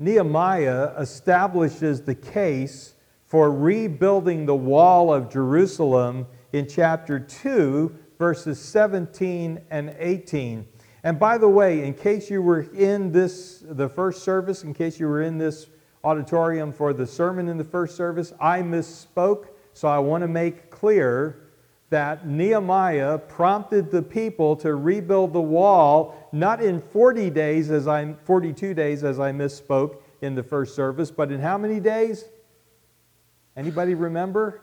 Nehemiah establishes the case for rebuilding the wall of Jerusalem in chapter 2, verses 17 and 18. And by the way, in case you were in the first service, in case you were in this auditorium for the sermon in the first service, I misspoke. So I want to make clear that Nehemiah prompted the people to rebuild the wall, not in 42 days as I misspoke in the first service, but in how many days? Anybody remember?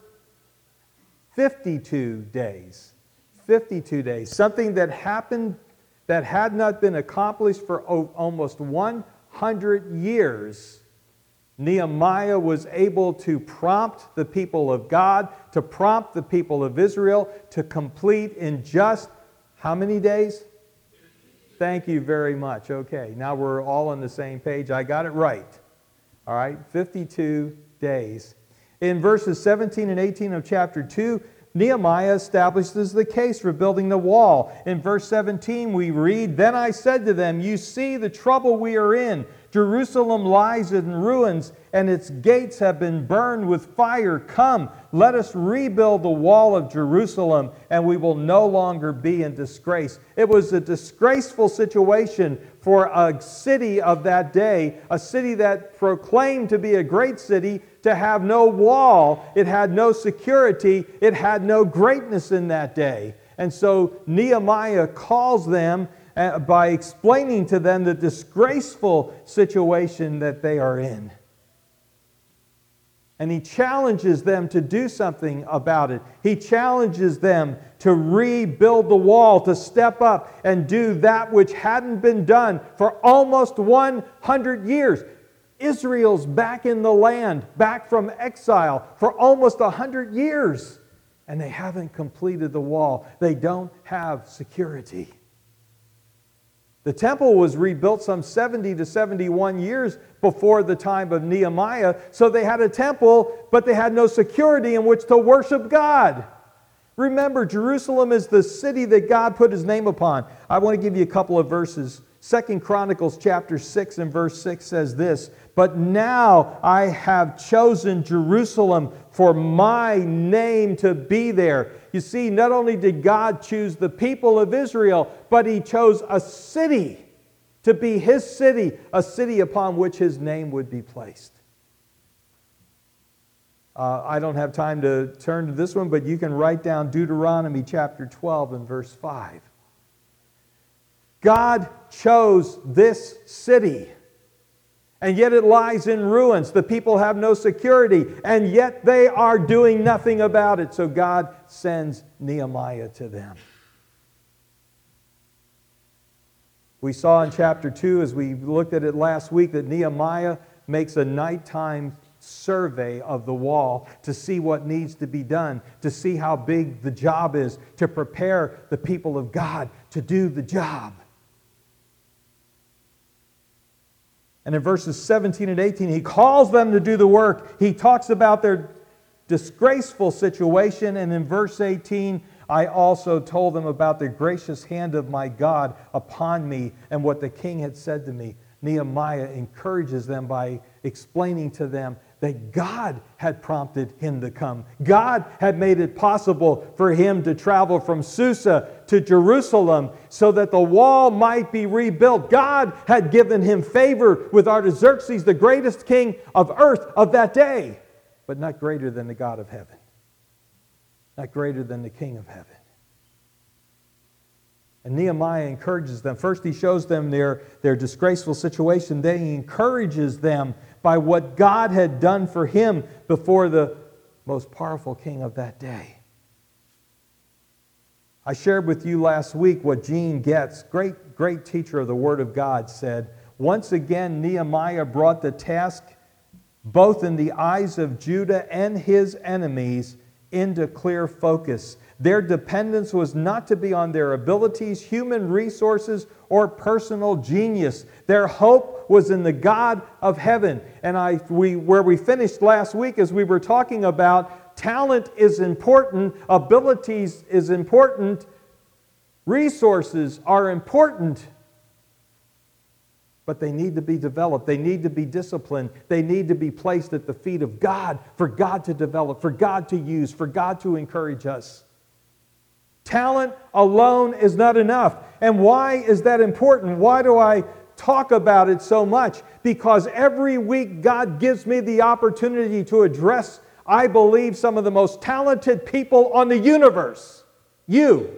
52 days. 52 days. Something that happened that had not been accomplished for almost 100 years. Nehemiah was able to prompt the people of God, to prompt the people of Israel to complete in just how many days? Thank you very much. Okay, now we're all on the same page. I got it right. All right, 52 days. In verses 17 and 18 of chapter 2, Nehemiah establishes the case for building the wall. In verse 17 we read, "Then I said to them, you see the trouble we are in. Jerusalem lies in ruins, and its gates have been burned with fire. Come, let us rebuild the wall of Jerusalem, and we will no longer be in disgrace." It was a disgraceful situation for a city of that day, a city that proclaimed to be a great city, to have no wall. It had no security. It had no greatness in that day. And so Nehemiah calls them by explaining to them the disgraceful situation that they are in. And he challenges them to do something about it. He challenges them to rebuild the wall, to step up and do that which hadn't been done for almost 100 years. Israel's back in the land, back from exile for almost 100 years. And they haven't completed the wall. They don't have security. The temple was rebuilt some 70 to 71 years before the time of Nehemiah. So they had a temple, but they had no security in which to worship God. Remember, Jerusalem is the city that God put His name upon. I want to give you a couple of verses. 2 Chronicles chapter 6 and verse 6 says this, "But now I have chosen Jerusalem for my name to be there." You see, not only did God choose the people of Israel, but He chose a city to be His city, a city upon which His name would be placed. I don't have time to turn to this one, but you can write down Deuteronomy chapter 12 and verse 5. God chose this city, and yet it lies in ruins. The people have no security, and yet they are doing nothing about it. So God sends Nehemiah to them. We saw in chapter 2, as we looked at it last week, that Nehemiah makes a nighttime survey of the wall to see what needs to be done, to see how big the job is, to prepare the people of God to do the job. And in verses 17 and 18, he calls them to do the work. He talks about their disgraceful situation. And in verse 18, "I also told them about the gracious hand of my God upon me and what the king had said to me." Nehemiah encourages them by explaining to them that God had prompted him to come. God had made it possible for him to travel from Susa to Jerusalem so that the wall might be rebuilt. God had given him favor with Artaxerxes, the greatest king of earth of that day, but not greater than the God of heaven, not greater than the King of heaven. And Nehemiah encourages them. First, he shows them their disgraceful situation. Then he encourages them by what God had done for him before the most powerful king of that day. I shared with you last week what Gene Getz, great teacher of the Word of God, said. Once again, Nehemiah brought the task, both in the eyes of Judah and his enemies, into clear focus. Their dependence was not to be on their abilities, human resources, or personal genius. Their hope was in the God of heaven. And where we finished last week is we were talking about talent is important, abilities is important, resources are important. but they need to be developed. They need to be disciplined. They need to be placed at the feet of God for God to develop, for God to use, for God to encourage us. Talent alone is not enough. And why is that important? Why do I talk about it so much? Because every week God gives me the opportunity to address, I believe, some of the most talented people on the universe. You.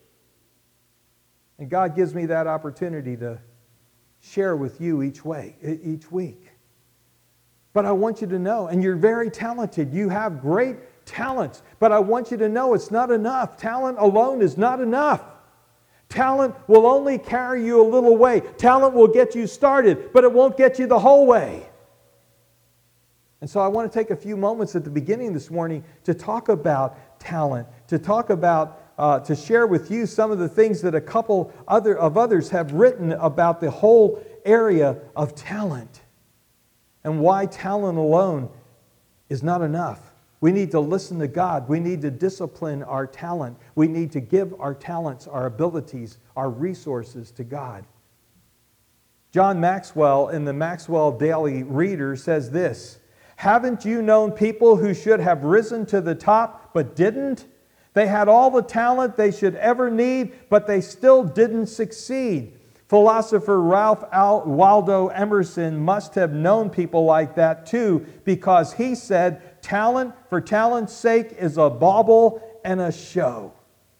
And God gives me that opportunity to share with you each week. But I want you to know, and you're very talented. You have great talents. But I want you to know it's not enough. Talent alone is not enough. Talent will only carry you a little way. Talent will get you started, but it won't get you the whole way. And so I want to take a few moments at the beginning this morning to talk about talent, to talk about to share with you some of the things that a couple others have written about the whole area of talent and why talent alone is not enough. We need to listen to God. We need to discipline our talent. We need to give our talents, our abilities, our resources to God. John Maxwell in the Maxwell Daily Reader says this, "Haven't you known people who should have risen to the top but didn't? They had all the talent they should ever need, but they still didn't succeed." Philosopher Ralph Waldo Emerson must have known people like that too, because he said, "Talent for talent's sake is a bauble and a show."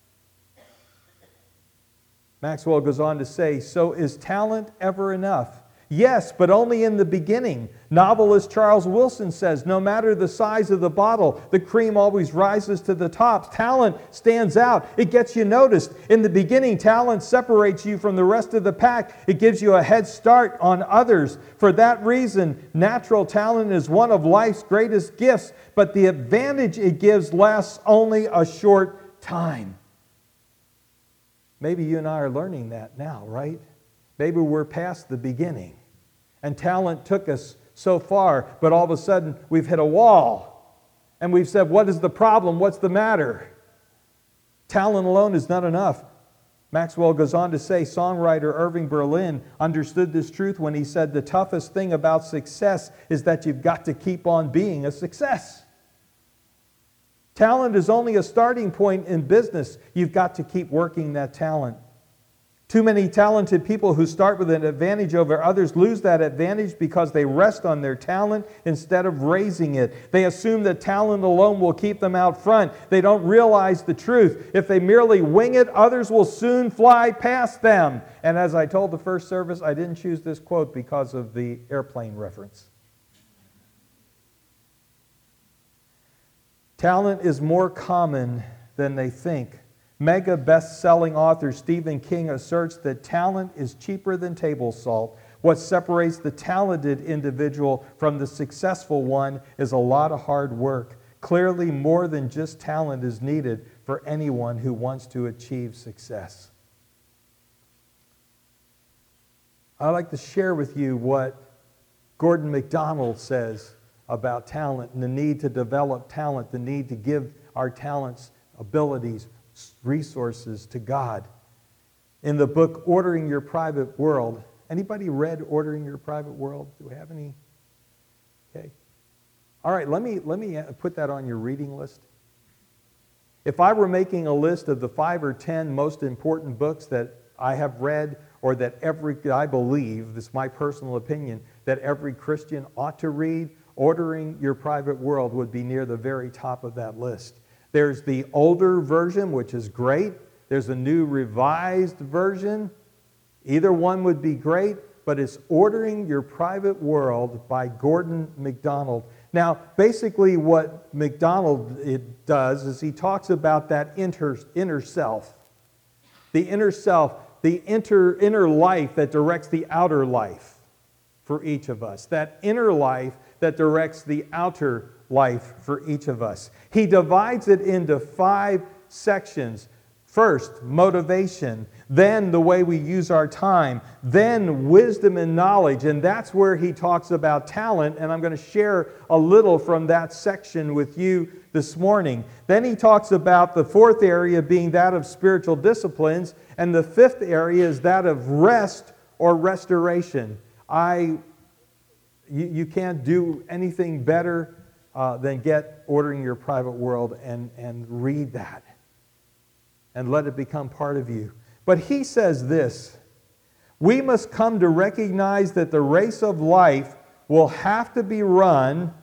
Maxwell goes on to say, "So is talent ever enough? Yes, but only in the beginning. Novelist Charles Wilson says, no matter the size of the bottle, the cream always rises to the top. Talent stands out. It gets you noticed. In the beginning, talent separates you from the rest of the pack. It gives you a head start on others. For that reason, natural talent is one of life's greatest gifts, but the advantage it gives lasts only a short time." Maybe you and I are learning that now, right? Maybe we're past the beginning. And talent took us so far, but all of a sudden we've hit a wall. And we've said, what is the problem? What's the matter? Talent alone is not enough. Maxwell goes on to say, songwriter Irving Berlin understood this truth when he said, the toughest thing about success is that you've got to keep on being a success. Talent is only a starting point in business. You've got to keep working that talent. Too many talented people who start with an advantage over others lose that advantage because they rest on their talent instead of raising it. They assume that talent alone will keep them out front. They don't realize the truth. If they merely wing it, others will soon fly past them. And as I told the first service, I didn't choose this quote because of the airplane reference. Talent is more common than they think. Mega best-selling author Stephen King asserts that talent is cheaper than table salt. What separates the talented individual from the successful one is a lot of hard work. Clearly, more than just talent is needed for anyone who wants to achieve success. I'd like to share with you what Gordon MacDonald says about talent and the need to develop talent, the need to give our talents, abilities, resources to God. In the book Ordering Your Private World, anybody read Ordering Your Private World? Do we have any? Okay. All right, let me put that on your reading list. If I were making a list of the 5 or 10 most important books that I have read, or that I believe, this is my personal opinion, that every Christian ought to read, Ordering Your Private World would be near the very top of that list. There's the older version, which is great. There's a new revised version. Either one would be great, but it's Ordering Your Private World by Gordon MacDonald. Now, basically what MacDonald does is he talks about that inner self. The inner self, the inner life that directs the outer life for each of us. That inner life that directs the outer life for each of us. He divides it into 5 sections. First, motivation, then the way we use our time, then wisdom and knowledge, and that's where he talks about talent, and I'm going to share a little from that section with you this morning. Then he talks about the 4th area being that of spiritual disciplines, and the 5th area is that of rest or restoration. You can't do anything better than get Ordering Your Private World and read that and let it become part of you. But he says this: we must come to recognize that the race of life will have to be run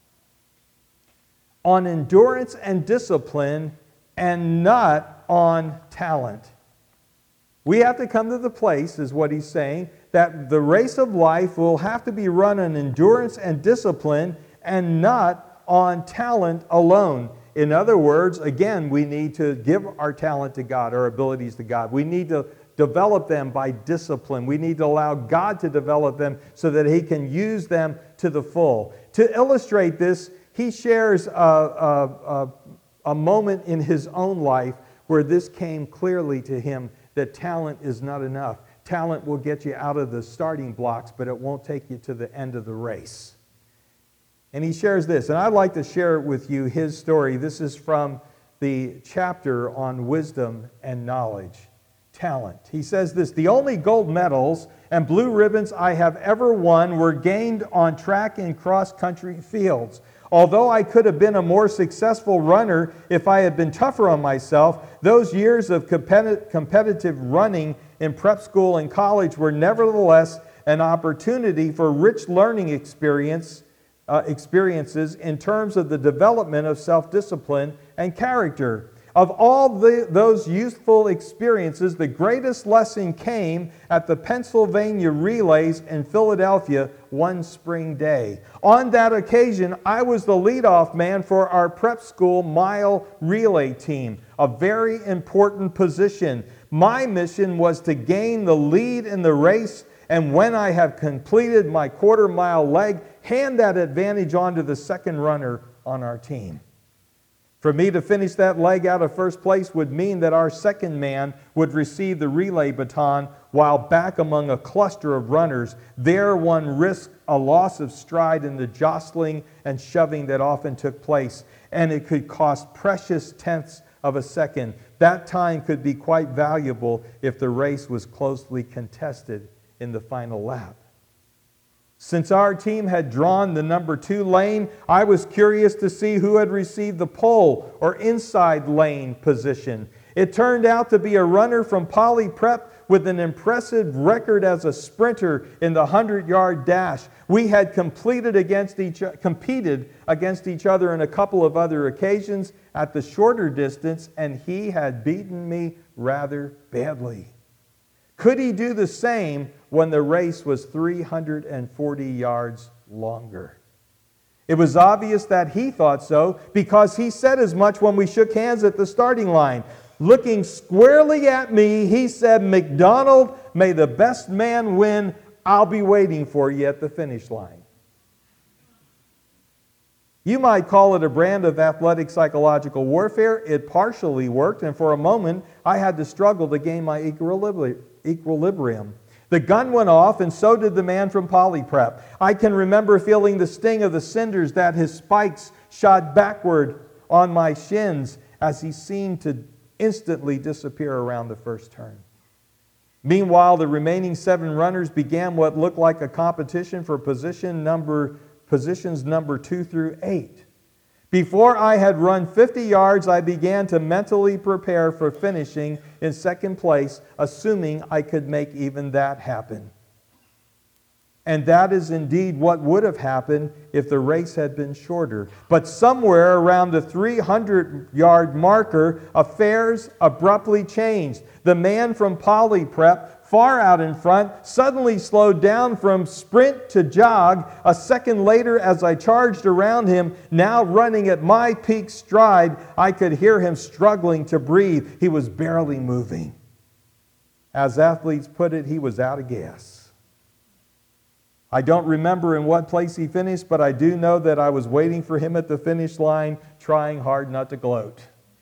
on endurance and discipline and not on talent. We have to come to the place, is what he's saying, that the race of life will have to be run on endurance and discipline and not on talent alone. In other words, again, we need to give our talent to God, our abilities to God. We need to develop them by discipline. We need to allow God to develop them so that He can use them to the full. To illustrate this, he shares a moment in his own life where this came clearly to him, that talent is not enough. Talent will get you out of the starting blocks, but it won't take you to the end of the race. And he shares this, and I'd like to share with you his story. This is from the chapter on wisdom and knowledge. Talent. He says this: the only gold medals and blue ribbons I have ever won were gained on track and cross-country fields. Although I could have been a more successful runner if I had been tougher on myself, those years of competitive running in prep school and college were nevertheless an opportunity for rich learning experiences in terms of the development of self-discipline and character. Of all those youthful experiences, the greatest lesson came at the Pennsylvania Relays in Philadelphia one spring day. On that occasion, I was the leadoff man for our prep school mile relay team, a very important position. My mission was to gain the lead in the race, and when I have completed my quarter-mile leg, hand that advantage on to the second runner on our team. For me to finish that leg out of first place would mean that our second man would receive the relay baton, while back among a cluster of runners, there one risked a loss of stride in the jostling and shoving that often took place, and it could cost precious tenths of a second. That time could be quite valuable if the race was closely contested in the final lap. Since our team had drawn the number 2 lane, I was curious to see who had received the pole or inside lane position. It turned out to be a runner from Poly Prep with an impressive record as a sprinter in the 100-yard dash. We had competed against each other in a couple of other occasions at the shorter distance, and he had beaten me rather badly. Could he do the same when the race was 340 yards longer? It was obvious that he thought so, because he said as much when we shook hands at the starting line. Looking squarely at me, he said, "McDonald, may the best man win. I'll be waiting for you at the finish line." You might call it a brand of athletic psychological warfare. It partially worked, and for a moment I had to struggle to gain my equilibrium. The gun went off, and so did the man from Poly Prep. I can remember feeling the sting of the cinders that his spikes shot backward on my shins as he seemed to instantly disappear around the first turn. Meanwhile, the remaining 7 runners began what looked like a competition for positions number 2 through 8. Before I had run 50 yards, I began to mentally prepare for finishing in second place, assuming I could make even that happen. And that is indeed what would have happened if the race had been shorter. But somewhere around the 300-yard marker, affairs abruptly changed. The man from Poly Prep, far out in front, suddenly slowed down from sprint to jog. A second later, as I charged around him, now running at my peak stride, I could hear him struggling to breathe. He was barely moving. As athletes put it, he was out of gas. I don't remember in what place he finished, but I do know that I was waiting for him at the finish line, trying hard not to gloat.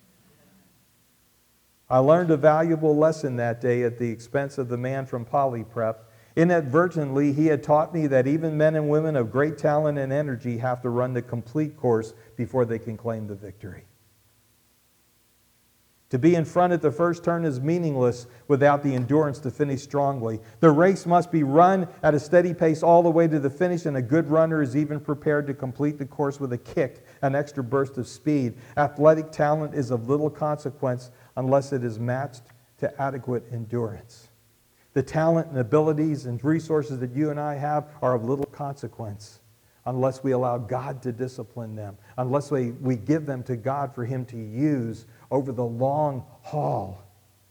I learned a valuable lesson that day at the expense of the man from Poly Prep. Inadvertently, he had taught me that even men and women of great talent and energy have to run the complete course before they can claim the victory. To be in front at the first turn is meaningless without the endurance to finish strongly. The race must be run at a steady pace all the way to the finish, and a good runner is even prepared to complete the course with a kick, an extra burst of speed. Athletic talent is of little consequence unless it is matched to adequate endurance. The talent and abilities and resources that you and I have are of little consequence unless we allow God to discipline them, unless we give them to God for Him to use over the long haul.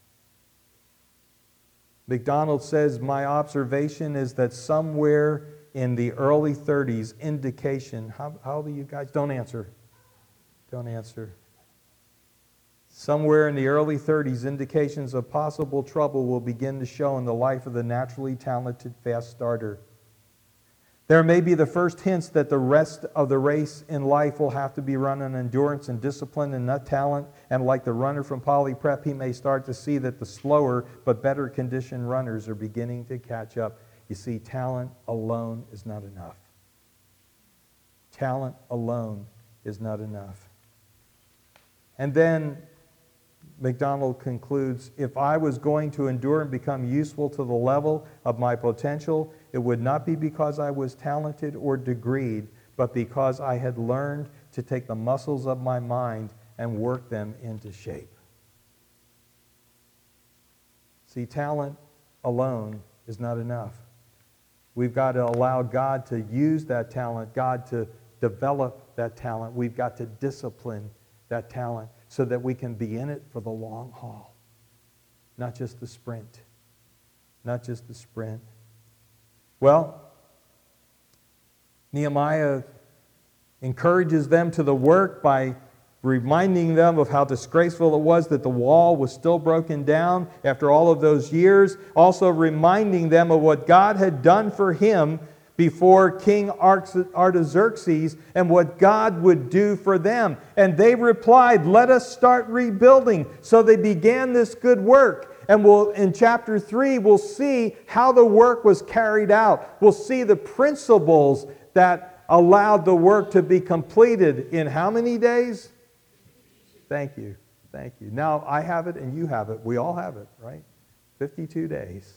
McDonald says, my observation is that somewhere in the early 30s, indication, how old are you guys? Don't answer. Don't answer. Somewhere in the early 30s, indications of possible trouble will begin to show in the life of the naturally talented fast starter. There may be the first hints that the rest of the race in life will have to be run on endurance and discipline and not talent. And like the runner from Poly Prep, he may start to see that the slower but better conditioned runners are beginning to catch up. You see, talent alone is not enough. Talent alone is not enough. And then McDonald concludes, if I was going to endure and become useful to the level of my potential, it would not be because I was talented or degreed, but because I had learned to take the muscles of my mind and work them into shape. See, talent alone is not enough. We've got to allow God to use that talent, God to develop that talent. We've got to discipline that talent so that we can be in it for the long haul, not just the sprint. Not just the sprint. Well, Nehemiah encourages them to the work by reminding them of how disgraceful it was that the wall was still broken down after all of those years. Also reminding them of what God had done for him before King Artaxerxes and what God would do for them. And they replied, let us start rebuilding. So they began this good work. And in chapter 3, we'll see how the work was carried out. We'll see the principles that allowed the work to be completed in how many days? Thank you. Thank you. Now, I have it and you have it. We all have it, right? 52 days.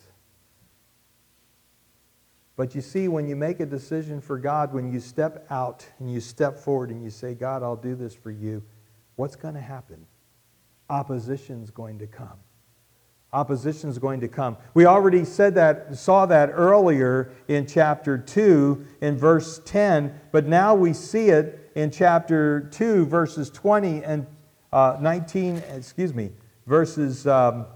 But you see, when you make a decision for God, when you step out and you step forward and you say, God, I'll do this for you, what's going to happen? Opposition's going to come. Opposition's going to come. We already saw that earlier in chapter 2 in verse 10, but now we see it in chapter 2 verses 20 and 19, verses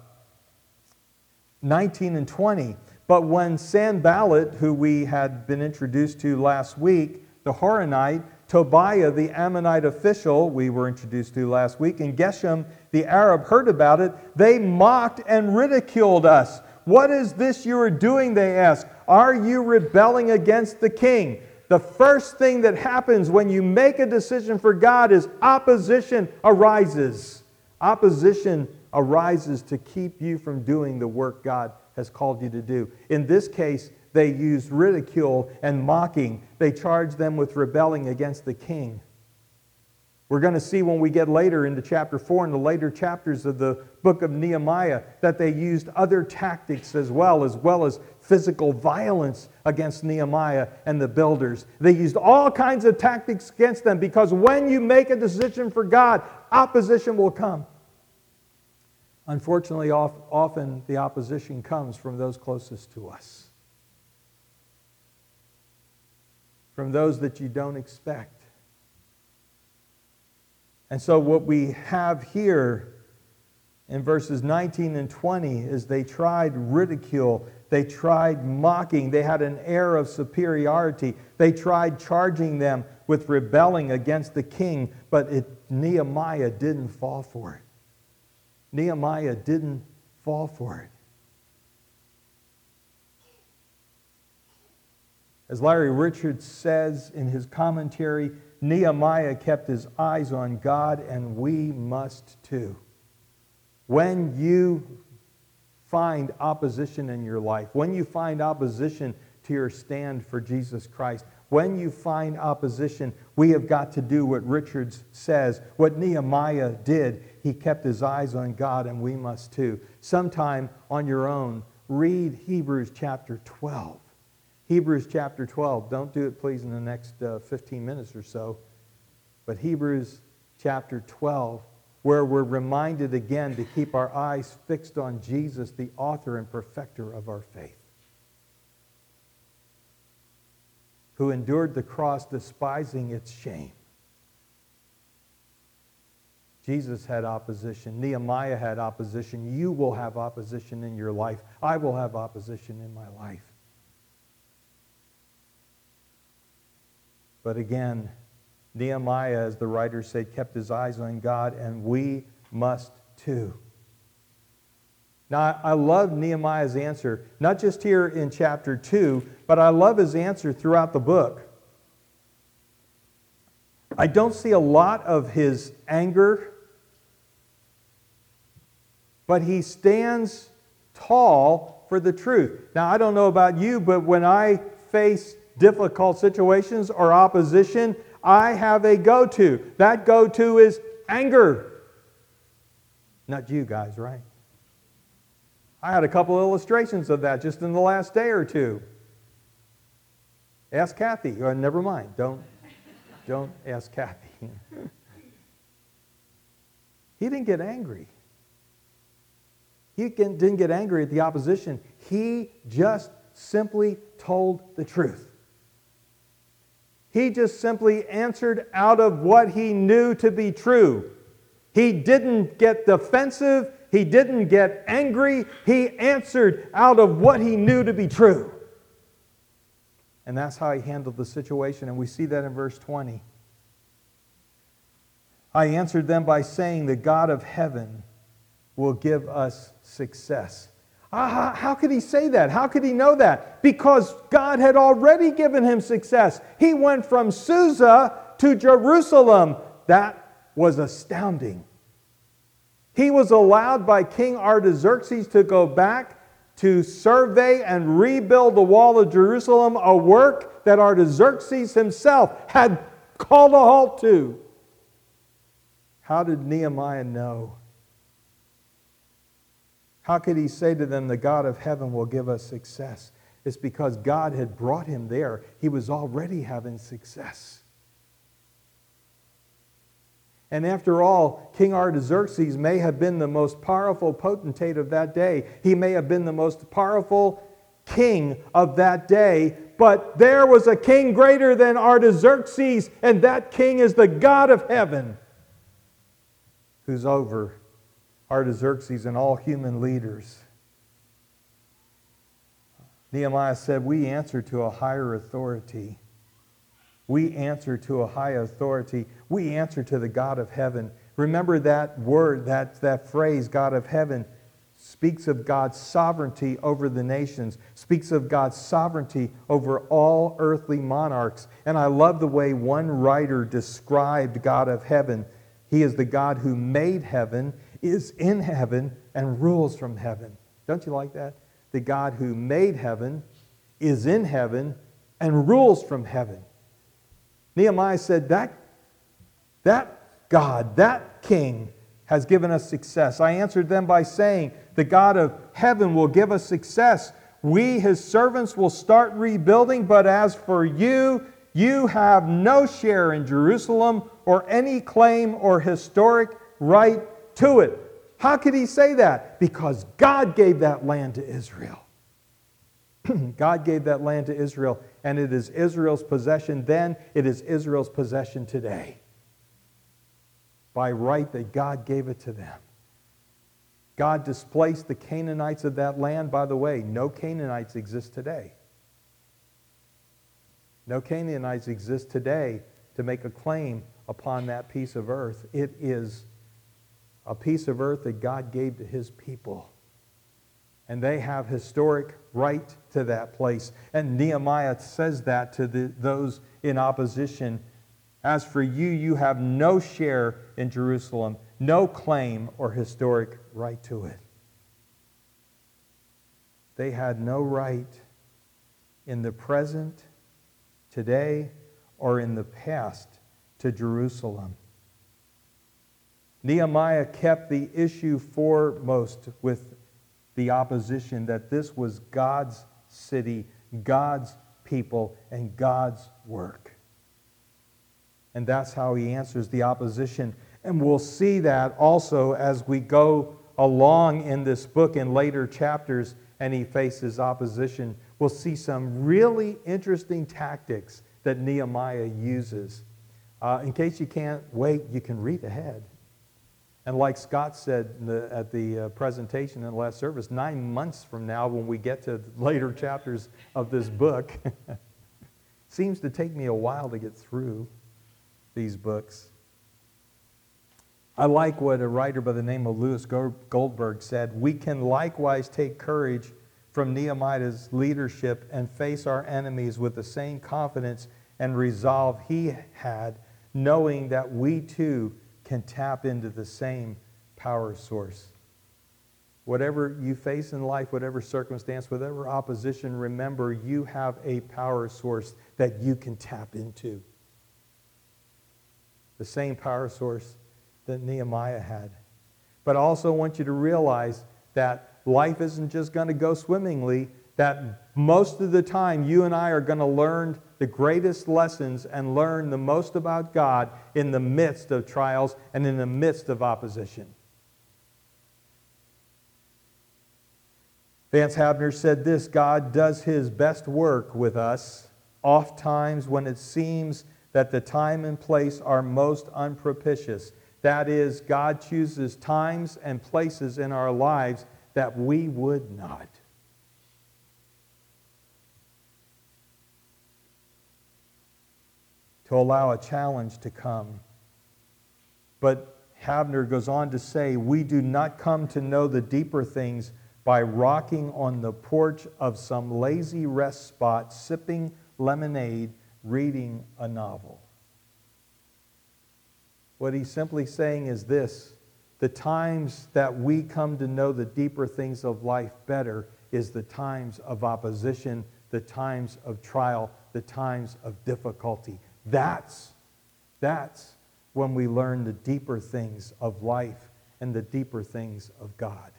19 and 20. But when Sanballat, who we had been introduced to last week, the Horonite, Tobiah, the Ammonite official we were introduced to last week, and Geshem, the Arab, heard about it, they mocked and ridiculed us. What is this you are doing, they asked. Are you rebelling against the king? The first thing that happens when you make a decision for God is opposition arises. Opposition arises to keep you from doing the work God has called you to do. In this case, they used ridicule and mocking. They charged them with rebelling against the king. We're going to see when we get later into chapter 4 and the later chapters of the book of Nehemiah that they used other tactics as well as physical violence against Nehemiah and the builders. They used all kinds of tactics against them because when you make a decision for God, opposition will come. Unfortunately, often the opposition comes from those closest to us, from those that you don't expect. And so what we have here in verses 19 and 20 is they tried ridicule, they tried mocking, they had an air of superiority, they tried charging them with rebelling against the king, but Nehemiah didn't fall for it. Nehemiah didn't fall for it. As Larry Richards says in his commentary, Nehemiah kept his eyes on God, and we must too. When you find opposition in your life, when you find opposition to your stand for Jesus Christ, when you find opposition, we have got to do what Richards says, what Nehemiah did. he kept his eyes on God, and we must too. Sometime on your own, read Hebrews chapter 12. Hebrews chapter 12. Don't do it, please, in the next 15 minutes or so. But Hebrews chapter 12, where we're reminded again to keep our eyes fixed on Jesus, the author and perfecter of our faith, who endured the cross, despising its shame. Jesus had opposition. Nehemiah had opposition. You will have opposition in your life. I will have opposition in my life. But again, Nehemiah, as the writer said, kept his eyes on God, and we must too. Now, I love Nehemiah's answer, not just here in chapter 2, but I love his answer throughout the book. I don't see a lot of his anger, but he stands tall for the truth. Now, I don't know about you, but when I face difficult situations or opposition, I have a go-to. That go-to is anger. Not you guys, right? I had a couple illustrations of that just in the last day or two. Ask Kathy. Never mind. Don't ask Kathy. He didn't get angry. He didn't get angry at the opposition. He just simply told the truth. He just simply answered out of what he knew to be true. He didn't get defensive. He didn't get angry. He answered out of what he knew to be true. And that's how he handled the situation. And we see that in verse 20. I answered them by saying, the God of heaven will give us success. How could he say that? How could he know that? Because God had already given him success. He went from Susa to Jerusalem. That was astounding. He was allowed by King Artaxerxes to go back to survey and rebuild the wall of Jerusalem, a work that Artaxerxes himself had called a halt to. How did Nehemiah know? How could he say to them, the God of heaven will give us success? It's because God had brought him there. He was already having success. And after all, King Artaxerxes may have been the most powerful potentate of that day. He may have been the most powerful king of that day. But there was a king greater than Artaxerxes, and that king is the God of heaven, who's over Artaxerxes and all human leaders. Nehemiah said, we answer to a higher authority. We answer to a high authority. We answer to the God of heaven. Remember that word, that phrase, God of heaven, speaks of God's sovereignty over the nations, speaks of God's sovereignty over all earthly monarchs. And I love the way one writer described God of heaven. He is the God who made heaven, is in heaven, and rules from heaven. Don't you like that? The God who made heaven, is in heaven, and rules from heaven. Nehemiah said, that God, that King, has given us success. I answered them by saying, the God of heaven will give us success. We, his servants, will start rebuilding, but as for you, you have no share in Jerusalem or any claim or historic right to it. How could he say that? Because God gave that land to Israel. God gave that land to Israel, and it is Israel's possession then, it is Israel's possession today. By right that God gave it to them. God displaced the Canaanites of that land. By the way, no Canaanites exist today. No Canaanites exist today to make a claim upon that piece of earth. It is a piece of earth that God gave to his people. And they have historic right to that place. And Nehemiah says that to those in opposition. As for you, you have no share in Jerusalem, no claim or historic right to it. They had no right in the present, today, or in the past to Jerusalem. Nehemiah kept the issue foremost with the opposition, that this was God's city, God's people, and God's work. And that's how he answers the opposition. And we'll see that also as we go along in this book in later chapters and he faces opposition. We'll see some really interesting tactics that Nehemiah uses. In case you can't wait, you can read ahead. And like Scott said at the presentation in the last service, 9 months from now when we get to later chapters of this book, seems to take me a while to get through these books. I like what a writer by the name of Louis Goldberg said. We can likewise take courage from Nehemiah's leadership and face our enemies with the same confidence and resolve he had, knowing that we too can tap into the same power source. Whatever you face in life, whatever circumstance, whatever opposition, remember you have a power source that you can tap into. The same power source that Nehemiah had. But I also want you to realize that life isn't just going to go swimmingly, that most of the time you and I are going to learn the greatest lessons and learn the most about God in the midst of trials and in the midst of opposition. Vance Havner said this: God does his best work with us, oft times when it seems that the time and place are most unpropitious. That is, God chooses times and places in our lives that we would not. To allow a challenge to come. But Havner goes on to say, we do not come to know the deeper things by rocking on the porch of some lazy rest spot, sipping lemonade, reading a novel. What he's simply saying is this: the times that we come to know the deeper things of life better is the times of opposition, the times of trial, the times of difficulty. That's when we learn the deeper things of life and the deeper things of God.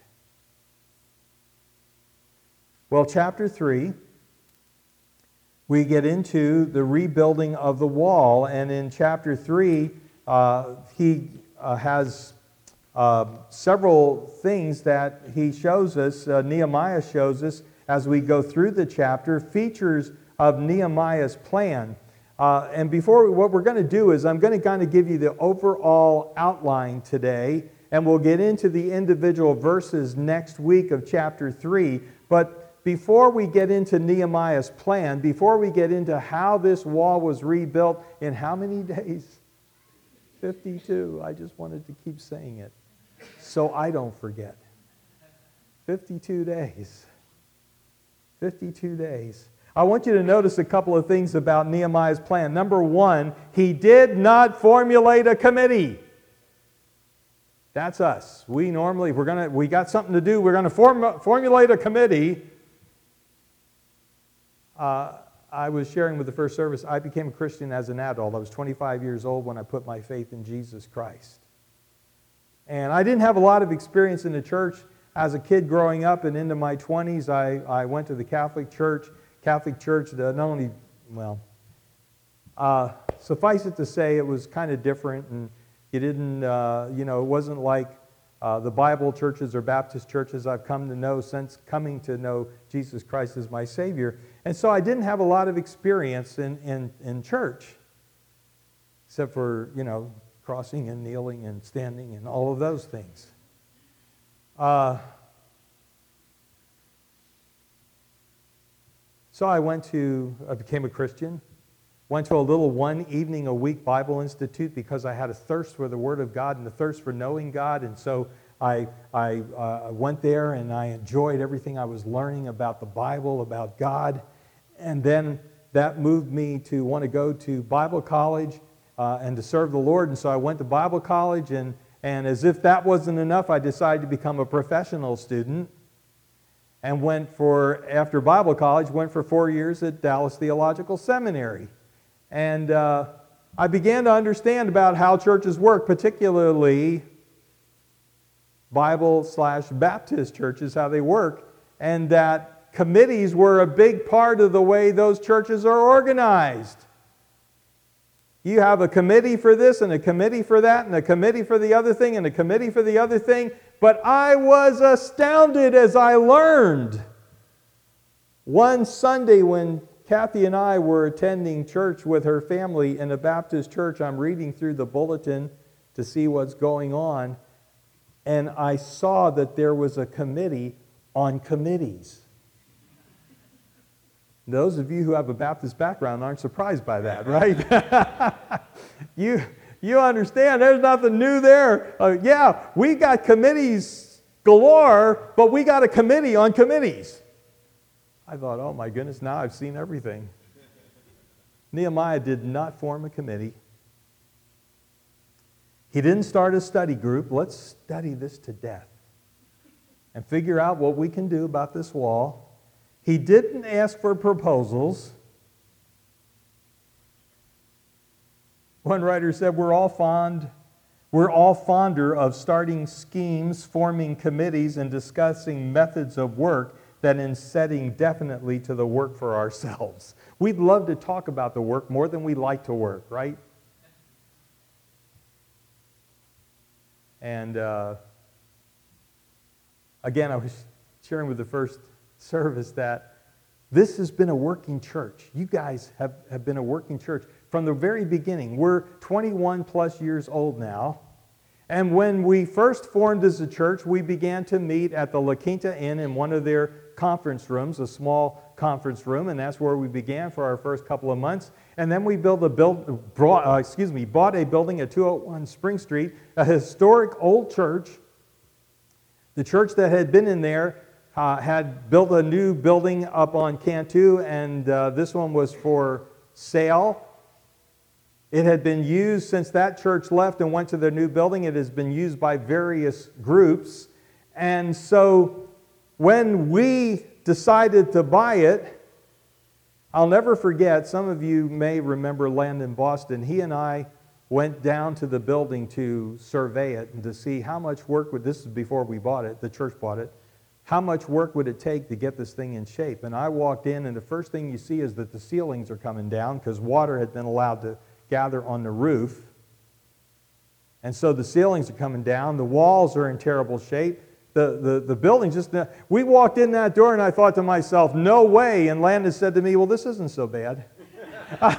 Well, chapter 3, we get into the rebuilding of the wall. And in chapter 3, he has several things that he shows us, Nehemiah shows us as we go through the chapter, features of Nehemiah's plan. And before, what we're going to do is I'm going to kind of give you the overall outline today, and we'll get into the individual verses next week of chapter 3. But before we get into Nehemiah's plan, before we get into how this wall was rebuilt in how many days? 52. I just wanted to keep saying it so I don't forget. 52 days. 52 days. I want you to notice a couple of things about Nehemiah's plan. Number one, he did not formulate a committee. That's us. We normally, we got something to do, we're going to formulate a committee. I was sharing with the first service, I became a Christian as an adult. I was 25 years old when I put my faith in Jesus Christ. And I didn't have a lot of experience in the church. As a kid growing up and into my 20s, I went to the Catholic Church. Catholic Church, not only, suffice it to say, it was kind of different, and you didn't, it wasn't like the Bible churches or Baptist churches I've come to know since coming to know Jesus Christ as my Savior. And so I didn't have a lot of experience in church, except for, crossing and kneeling and standing and all of those things. So I became a Christian, went to a little one evening a week Bible Institute because I had a thirst for the Word of God and a thirst for knowing God. And so I went there and I enjoyed everything I was learning about the Bible, about God. And then that moved me to want to go to Bible college and to serve the Lord. And so I went to Bible college, and as if that wasn't enough, I decided to become a professional student. And after Bible college, went for 4 years at Dallas Theological Seminary. And I began to understand about how churches work, particularly Bible/Baptist churches, how they work, and that committees were a big part of the way those churches are organized. You have a committee for this and a committee for that and a committee for the other thing and a committee for the other thing. But I was astounded as I learned. One Sunday when Kathy and I were attending church with her family in a Baptist church, I'm reading through the bulletin to see what's going on, and I saw that there was a committee on committees. Those of you who have a Baptist background aren't surprised by that, right? You understand, there's nothing new there. Yeah, we got committees galore, but we got a committee on committees. I thought, oh my goodness, now I've seen everything. Nehemiah did not form a committee. He didn't start a study group. Let's study this to death and figure out what we can do about this wall. He didn't ask for proposals. One writer said, we're all fonder of starting schemes, forming committees, and discussing methods of work than in setting definitely to the work for ourselves. We'd love to talk about the work more than we like to work, right? And again, I was sharing with the first service that this has been a working church. You guys have been a working church from the very beginning. We're 21 plus years old now. And when we first formed as a church, we began to meet at the La Quinta Inn in one of their conference rooms, a small conference room, and that's where we began for our first couple of months. And then we bought a building at 201 Spring Street, a historic old church. The church that had been in there had built a new building up on Cantu, and this one was for sale. It had been used since that church left and went to their new building. It has been used by various groups. And so when we decided to buy it, I'll never forget, some of you may remember Landon Boston. He and I went down to the building to survey it and to see how much work this is before we bought it, the church bought it, how much work would it take to get this thing in shape? And I walked in, and the first thing you see is that the ceilings are coming down because water had been allowed to gather on the roof. And so the ceilings are coming down. The walls are in terrible shape. The building just... We walked in that door, and I thought to myself, no way. And Landon said to me, well, this isn't so bad. I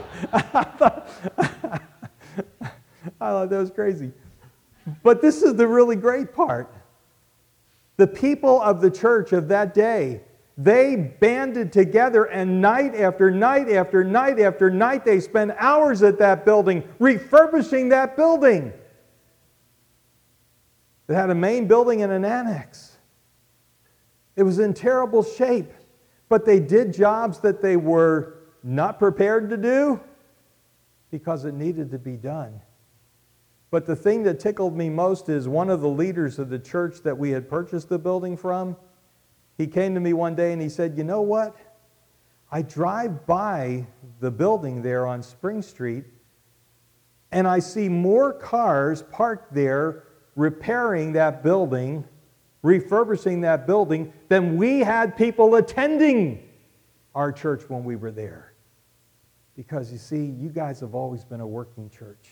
thought that was crazy. But this is the really great part. The people of the church of that day, they banded together, and night after night after night after night, they spent hours at that building, refurbishing that building. It had a main building and an annex. It was in terrible shape, but they did jobs that they were not prepared to do because it needed to be done. But the thing that tickled me most is one of the leaders of the church that we had purchased the building from. He came to me one day and he said, you know what? I drive by the building there on Spring Street and I see more cars parked there repairing that building, refurbishing that building, than we had people attending our church when we were there. Because you see, you guys have always been a working church.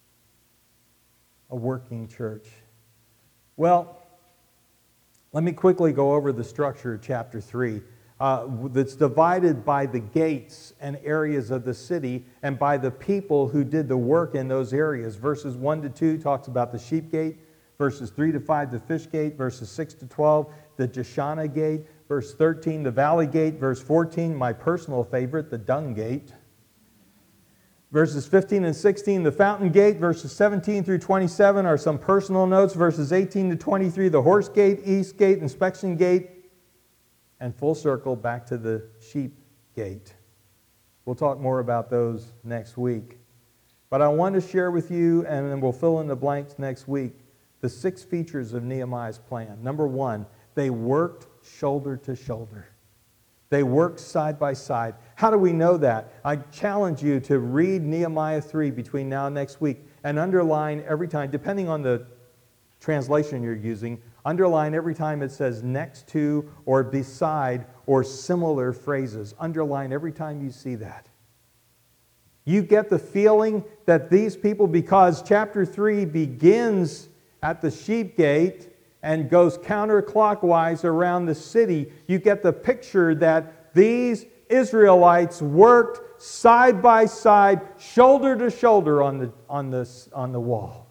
A working church. Well, let me quickly go over the structure of chapter 3. That's divided by the gates and areas of the city and by the people who did the work in those areas. Verses 1 to 2 talks about the sheep gate. Verses 3 to 5, the fish gate. Verses 6 to 12, the Jeshanah gate. Verse 13, the valley gate. Verse 14, my personal favorite, the dung gate. Verses 15 and 16, the fountain gate. Verses 17 through 27 are some personal notes. Verses 18 to 23, the horse gate, east gate, inspection gate, and full circle back to the sheep gate. We'll talk more about those next week. But I want to share with you, and then we'll fill in the blanks next week, the 6 features of Nehemiah's plan. Number 1, they worked shoulder to shoulder. They worked side by side. How do we know that? I challenge you to read Nehemiah 3 between now and next week and underline every time, depending on the translation you're using, underline every time it says next to or beside or similar phrases. Underline every time you see that. You get the feeling that these people, because chapter 3 begins at the sheep gate and goes counterclockwise around the city, you get the picture that these Israelites worked side by side, shoulder to shoulder on the wall.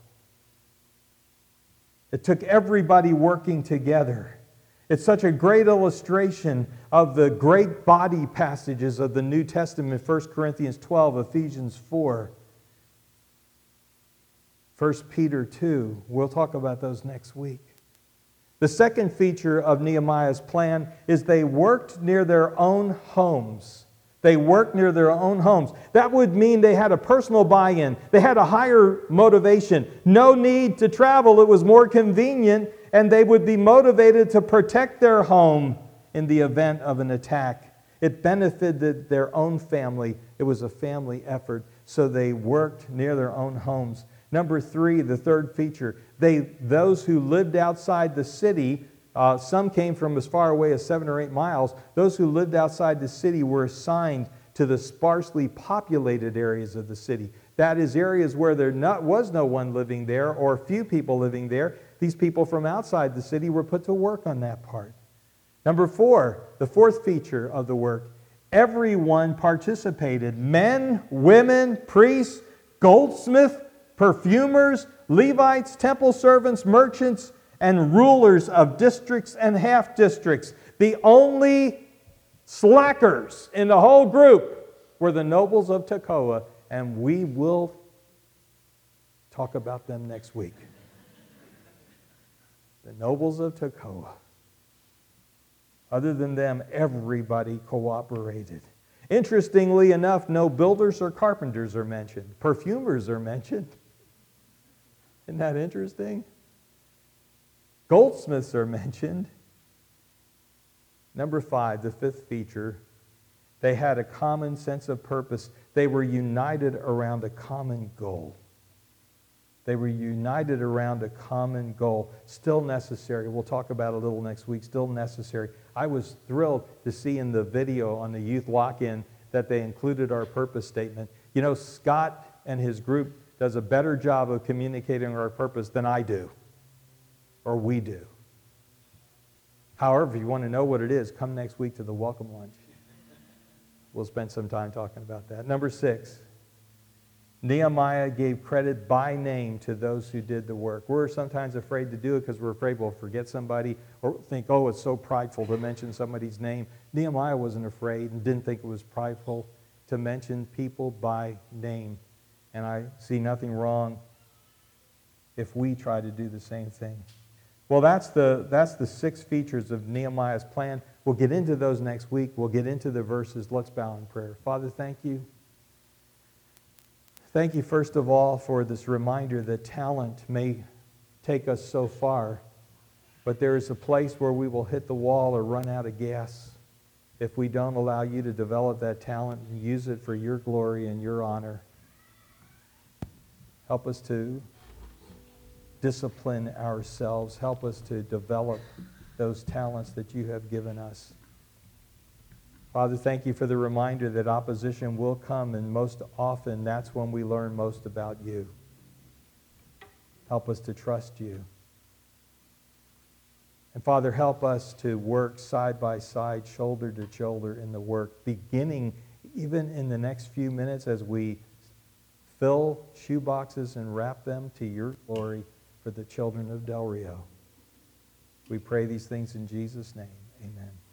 It took everybody working together. It's such a great illustration of the great body passages of the New Testament, 1 Corinthians 12, Ephesians 4, 1 Peter 2. We'll talk about those next week. The second feature of Nehemiah's plan is they worked near their own homes. They worked near their own homes. That would mean they had a personal buy-in. They had a higher motivation. No need to travel. It was more convenient, and they would be motivated to protect their home in the event of an attack. It benefited their own family. It was a family effort, so they worked near their own homes. Number 3, the third feature, those who lived outside the city, some came from as far away as 7 or 8 miles. Those who lived outside the city were assigned to the sparsely populated areas of the city. That is, areas where there was no one living there or few people living there. These people from outside the city were put to work on that part. Number 4, the fourth feature of the work, everyone participated. Men, women, priests, goldsmiths, perfumers, Levites, temple servants, merchants, and rulers of districts and half-districts. The only slackers in the whole group were the nobles of Tekoa, and we will talk about them next week. The nobles of Tekoa. Other than them, everybody cooperated. Interestingly enough, no builders or carpenters are mentioned. Perfumers are mentioned. Isn't that interesting? Goldsmiths are mentioned. Number 5, the fifth feature, they had a common sense of purpose. They were united around a common goal. They were united around a common goal. Still necessary. We'll talk about it a little next week. Still necessary. I was thrilled to see in the video on the youth lock-in that they included our purpose statement. You know, Scott and his group does a better job of communicating our purpose than I do, or we do. However, if you want to know what it is, come next week to the welcome lunch. We'll spend some time talking about that. Number 6, Nehemiah gave credit by name to those who did the work. We're sometimes afraid to do it because we're afraid we'll forget somebody or think, oh, it's so prideful to mention somebody's name. Nehemiah wasn't afraid and didn't think it was prideful to mention people by name. And I see nothing wrong if we try to do the same thing. Well, that's the 6 features of Nehemiah's plan. We'll get into those next week. We'll get into the verses. Let's bow in prayer. Father, thank you. Thank you, first of all, for this reminder that talent may take us so far, but there is a place where we will hit the wall or run out of gas if we don't allow you to develop that talent and use it for your glory and your honor. Help us to discipline ourselves. Help us to develop those talents that you have given us. Father, thank you for the reminder that opposition will come, and most often that's when we learn most about you. Help us to trust you. And Father, help us to work side by side, shoulder to shoulder in the work, beginning even in the next few minutes as we fill shoe boxes and wrap them to your glory for the children of Del Rio. We pray these things in Jesus' name. Amen.